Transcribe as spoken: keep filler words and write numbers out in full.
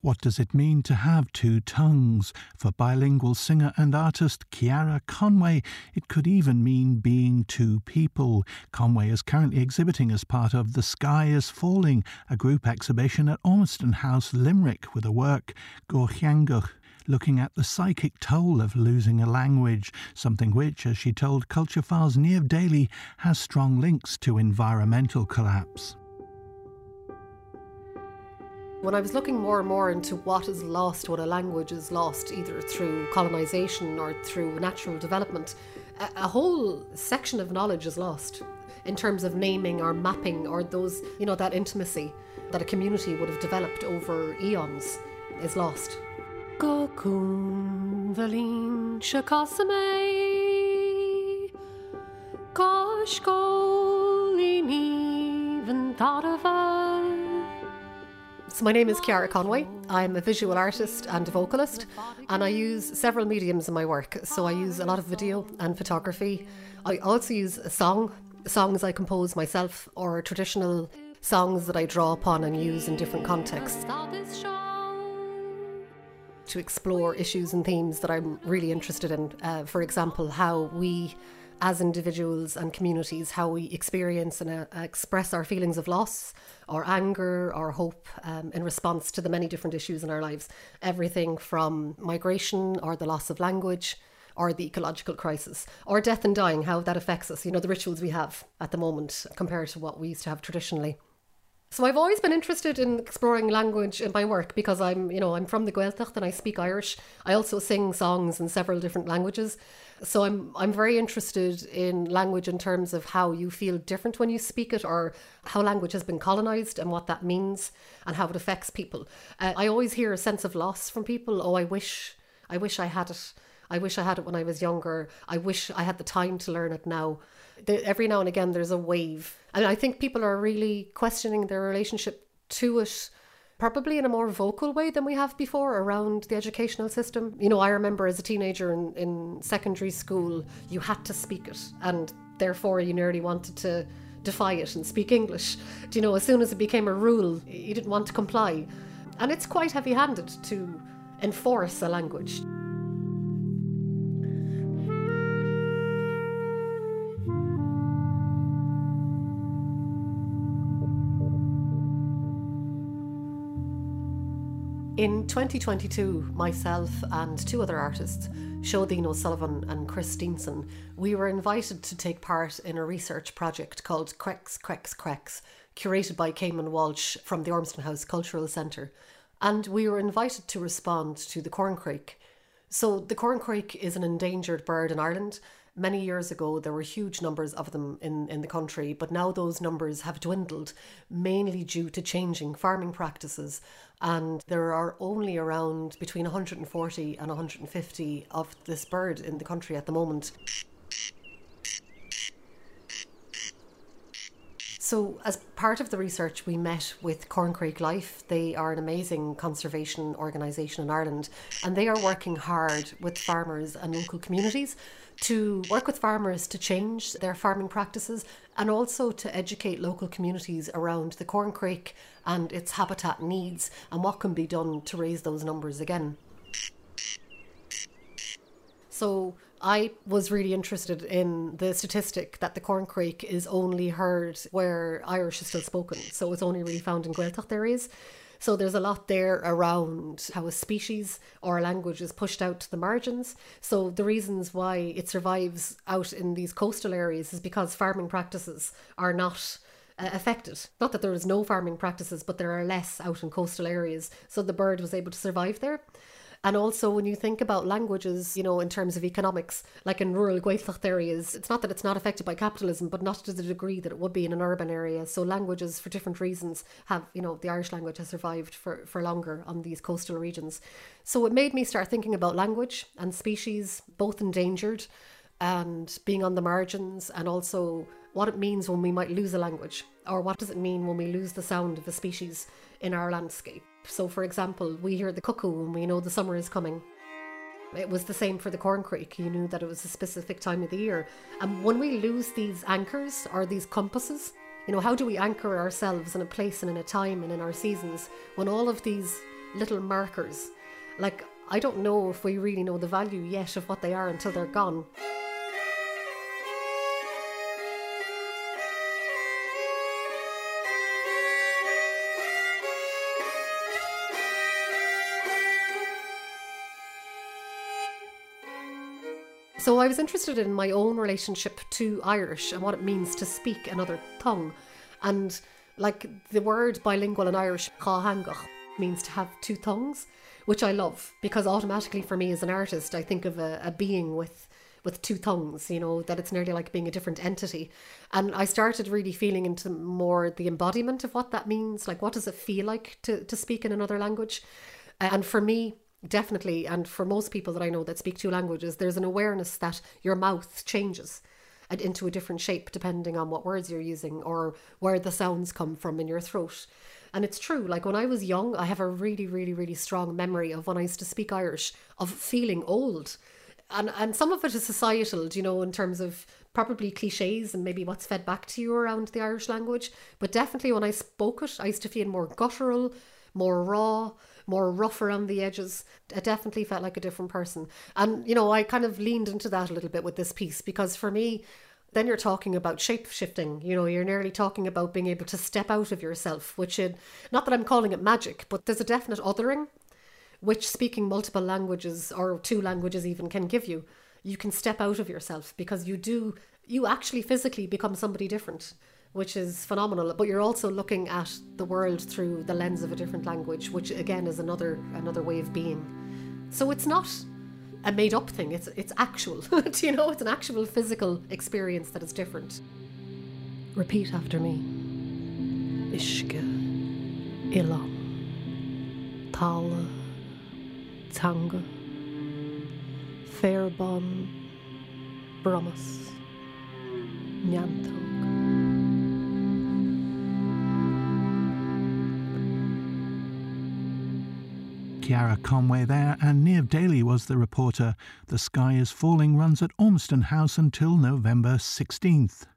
What does it mean to have two tongues? For bilingual singer and artist Ciara Conway, it could even mean being two people. Conway is currently exhibiting as part of The Sky is Falling, a group exhibition at Ormiston House, Limerick, with a work, Gorcheangach, looking at the psychic toll of losing a language, something which, as she told Culture Files' Niamh Daly, has strong links to environmental collapse. When I was looking more and more into what is lost when a language is lost, either through colonisation or through natural development, a, a whole section of knowledge is lost in terms of naming or mapping, or those, you know, that intimacy that a community would have developed over eons is lost. Gokun Valin Shakasame Goshkolini Ventadava. So my name is Ciara Conway. I'm a visual artist and a vocalist, and I use several mediums in my work. So I use a lot of video and photography. I also use a song, songs I compose myself, or traditional songs that I draw upon and use in different contexts to explore issues and themes that I'm really interested in. Uh, for example, how we as individuals and communities, how we experience and uh, express our feelings of loss or anger or hope um, in response to the many different issues in our lives. Everything from migration or the loss of language or the ecological crisis or death and dying, how that affects us, you know, the rituals we have at the moment compared to what we used to have traditionally. So I've always been interested in exploring language in my work because I'm, you know, I'm from the Gaeltacht and I speak Irish. I also sing songs in several different languages. So I'm I'm very interested in language in terms of how you feel different when you speak it, or how language has been colonised and what that means and how it affects people. Uh, I always hear a sense of loss from people. Oh, I wish, I wish I had it. I wish I had it when I was younger. I wish I had the time to learn it now. There, every now and again, there's a wave. And I think people are really questioning their relationship to it, probably in a more vocal way than we have before around the educational system. You know, I remember as a teenager in, in secondary school, you had to speak it, and therefore you nearly wanted to defy it and speak English. Do you know, as soon as it became a rule, you didn't want to comply. And it's quite heavy-handed to enforce a language. In twenty twenty-two, myself and two other artists, Seodín O'Sullivan and Chris Steenson, we were invited to take part in a research project called Crex, Crex, Crex, curated by Cayman Walsh from the Ormiston House Cultural Centre. And we were invited to respond to the corncrake. So the corncrake is an endangered bird in Ireland. Many years ago, there were huge numbers of them in, in the country, but now those numbers have dwindled, mainly due to changing farming practices. And there are only around between one hundred forty and one hundred fifty of this bird in the country at the moment. So as part of the research, we met with Corncrake Life. They are an amazing conservation organisation in Ireland, and they are working hard with farmers and local communities to work with farmers to change their farming practices, and also to educate local communities around the corncrake and its habitat needs and what can be done to raise those numbers again. So I was really interested in the statistic that the corncrake is only heard where Irish is still spoken. So it's only really found in Gaeltacht areas. So there's a lot there around how a species or a language is pushed out to the margins. So the reasons why it survives out in these coastal areas is because farming practices are not uh, affected. Not that there is no farming practices, but there are less out in coastal areas. So the bird was able to survive there. And also when you think about languages, you know, in terms of economics, like in rural Gaeltacht areas, it's not that it's not affected by capitalism, but not to the degree that it would be in an urban area. So languages, for different reasons, have, you know, the Irish language has survived for, for longer on these coastal regions. So it made me start thinking about language and species, both endangered and being on the margins, and also what it means when we might lose a language, or what does it mean when we lose the sound of a species in our landscape. So, for example, we hear the cuckoo and we know the summer is coming. It was the same for the corncrake. You knew that it was a specific time of the year. And when we lose these anchors or these compasses, you know, how do we anchor ourselves in a place and in a time and in our seasons when all of these little markers. Like, I don't know if we really know the value yet of what they are until they're gone. So I was interested in my own relationship to Irish and what it means to speak another tongue. And like the word bilingual in Irish, cáithangach, means to have two tongues, which I love, because automatically for me as an artist, I think of a, a being with with two tongues, you know, that it's nearly like being a different entity. And I started really feeling into more the embodiment of what that means. Like, what does it feel like to, to speak in another language? And for me, definitely, and for most people that I know that speak two languages, there's an awareness that your mouth changes and into a different shape depending on what words you're using or where the sounds come from in your throat. And it's true, like when I was young, I have a really, really, really strong memory of when I used to speak Irish, of feeling old. And and some of it is societal, you know, in terms of probably cliches and maybe what's fed back to you around the Irish language. But definitely when I spoke it, I used to feel more guttural, more raw, more rough around the edges. I definitely felt like a different person. And, you know, I kind of leaned into that a little bit with this piece, because for me, then you're talking about shape shifting. You know, you're nearly talking about being able to step out of yourself, which, it, not that I'm calling it magic, but there's a definite othering, which speaking multiple languages or two languages even can give you. You can step out of yourself because you do, you actually physically become somebody different, which is phenomenal. But you're also looking at the world through the lens of a different language, which again is another another way of being. So it's not a made up thing, it's it's actual. You know, it's an actual physical experience that is different. Repeat after me. Ishke, Ilan, Tala, Tanga, Fairbon, Bromas, Nyantog. Ciara Conway there, and Niamh Daly was the reporter. The Sky is Falling runs at Ormiston House until November sixteenth.